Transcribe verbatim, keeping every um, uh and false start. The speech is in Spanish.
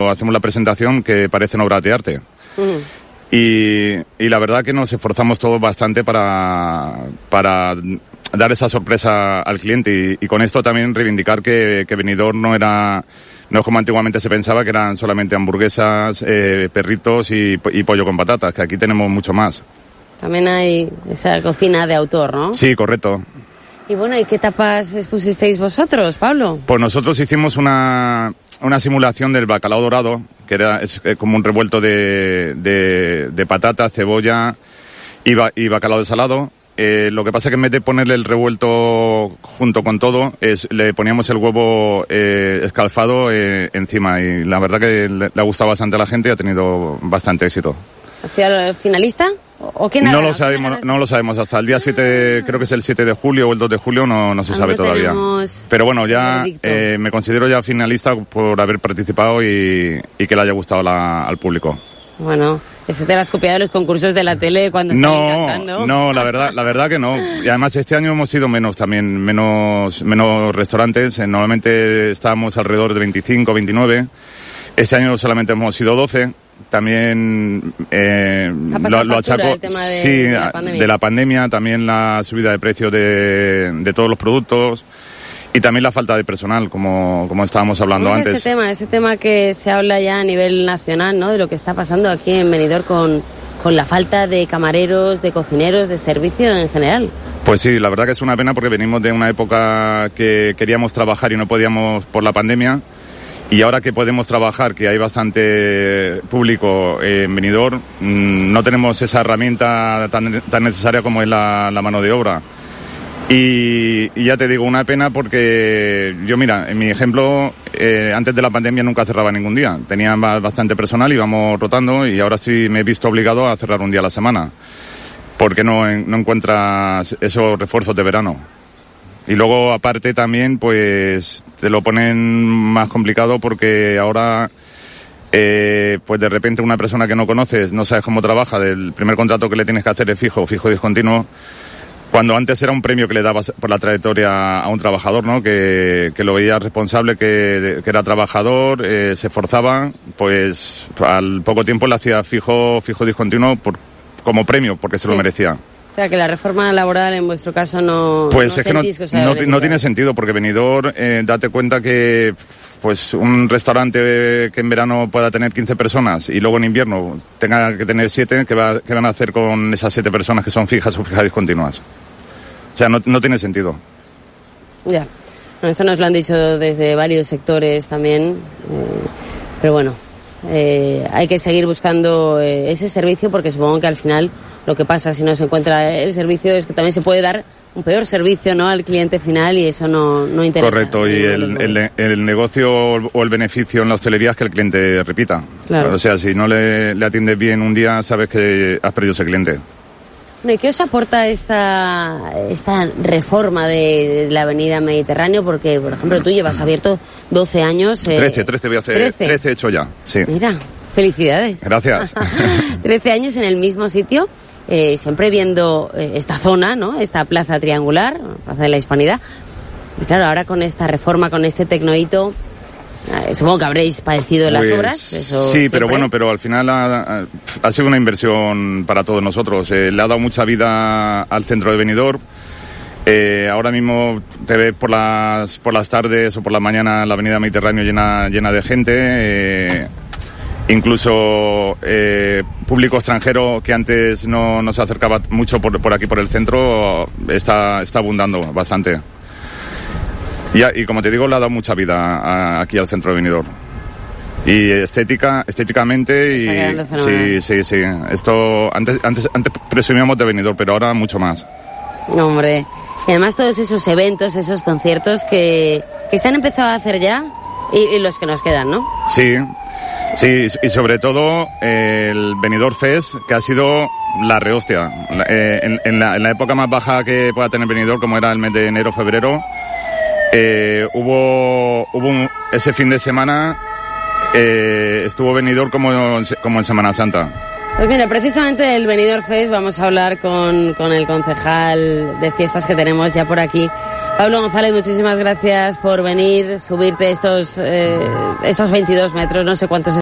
cuando hacemos la presentación que parecen obras de arte. Uh-huh. Y, y la verdad que nos esforzamos todos bastante para, para dar esa sorpresa al cliente y, y con esto también reivindicar que, que Benidorm no era, no es como antiguamente se pensaba, que eran solamente hamburguesas, eh, perritos y, y pollo con patatas, que aquí tenemos mucho más. También hay esa cocina de autor, ¿no? Sí, correcto. Y bueno, ¿y qué tapas expusisteis vosotros, Pablo? Pues nosotros hicimos una, una simulación del bacalao dorado, que era es como un revuelto de, de, de patata, cebolla y, ba, y bacalao de salado. Eh, lo que pasa es que en vez de ponerle el revuelto junto con todo, es, le poníamos el huevo eh, escalfado eh, encima y la verdad que le, le ha gustado bastante a la gente y ha tenido bastante éxito. ¿Ha sido el finalista? ¿O quién no lo sabemos, no lo sabemos hasta el día siete, creo que es el siete de julio o el dos de julio, no, no se sabe todavía. Pero bueno, ya eh, me considero ya finalista por haber participado y, y que le haya gustado la, al público. Bueno, ese te lo has copiado de los concursos de la tele cuando no, estaban cantando. No, la verdad, la verdad que no. Y además este año hemos sido menos también, menos, menos restaurantes. Normalmente estábamos alrededor de veinticinco, veintinueve. Este año solamente hemos sido doce. También eh, lo, lo achaco el tema de, sí, de, la de la pandemia, también la subida de precios de, de todos los productos y también la falta de personal, como, como estábamos hablando antes. Ese tema, ese tema que se habla ya a nivel nacional, ¿no? De lo que está pasando aquí en Benidorm con, con la falta de camareros, de cocineros, de servicio en general. Pues sí, la verdad que es una pena porque venimos de una época que queríamos trabajar y no podíamos por la pandemia. Y ahora que podemos trabajar, que hay bastante público en Benidorm, no tenemos esa herramienta tan, tan necesaria como es la, la mano de obra. Y, y ya te digo, una pena porque yo, mira, en mi ejemplo, eh, antes de la pandemia nunca cerraba ningún día. Tenía bastante personal, íbamos rotando y ahora sí me he visto obligado a cerrar un día a la semana. Porque no, no encuentras esos refuerzos de verano. Y luego, aparte, también, pues, te lo ponen más complicado porque ahora, eh, pues, de repente una persona que no conoces, no sabes cómo trabaja, del primer contrato que le tienes que hacer es fijo, fijo y discontinuo, cuando antes era un premio que le dabas por la trayectoria a un trabajador, ¿no? Que, que lo veía responsable, que, que era trabajador, eh, se esforzaba, pues, al poco tiempo le hacía fijo, fijo y discontinuo por, como premio, porque se sí. lo merecía. O sea, que la reforma laboral en vuestro caso no... Pues no es que no, que no, no tiene sentido, porque Benidorm, eh, date cuenta que pues un restaurante que en verano pueda tener quince personas y luego en invierno tenga que tener siete, ¿qué, va, qué van a hacer con esas siete personas que son fijas o fijas discontinuas? O sea, no, no tiene sentido. Ya, bueno, esto nos lo han dicho desde varios sectores también, eh, pero bueno, eh, hay que seguir buscando eh, ese servicio porque supongo que al final... Lo que pasa si no se encuentra el servicio es que también se puede dar un peor servicio, ¿no?, al cliente final y eso no, no interesa. Correcto, y el, el, el negocio o el beneficio en la hostelería es que el cliente repita. Claro. O sea, si no le, le atiendes bien un día, sabes que has perdido ese cliente. Bueno, ¿y qué os aporta esta, esta reforma de, de la Avenida Mediterráneo? Porque, por ejemplo, tú llevas abierto doce años. Eh, trece, trece voy a hacer. trece. trece he hecho ya, sí. Mira, felicidades. Gracias. trece años en el mismo sitio. Eh, siempre viendo eh, esta zona, ¿no? Esta plaza triangular, Plaza de la Hispanidad. Y claro, ahora con esta reforma, con este tecnohito, eh, supongo que habréis padecido pues, las obras. Eso sí, siempre. pero bueno, pero al final ha, ha sido una inversión para todos nosotros. Eh, le ha dado mucha vida al centro de Benidorm. Eh, ahora mismo te ves por las por las tardes o por la mañana la Avenida Mediterráneo llena llena de gente. Eh, Incluso eh, público extranjero que antes no, no se acercaba mucho por, por aquí, por el centro, está, está abundando bastante. Y, y como te digo, le ha dado mucha vida a, aquí al centro de Benidorm. Y estética, estéticamente, y sí, sí, sí. Esto, antes, antes, antes presumíamos de Benidorm, pero ahora mucho más. No, hombre. Y además todos esos eventos, esos conciertos que, que se han empezado a hacer ya y, y los que nos quedan, ¿no? Sí. Sí, y sobre todo eh, el Benidorm Fest, que ha sido la rehostia. Eh, en, en, la, en la época más baja que pueda tener Benidorm, como era el mes de enero, febrero, eh, hubo, hubo un, ese fin de semana, eh, estuvo Benidorm como, como en Semana Santa. Pues mira, precisamente del Benidorm Fest vamos a hablar con, con el concejal de fiestas que tenemos ya por aquí. Pablo González, muchísimas gracias por venir, subirte estos, eh, estos veintidós metros, no sé cuántos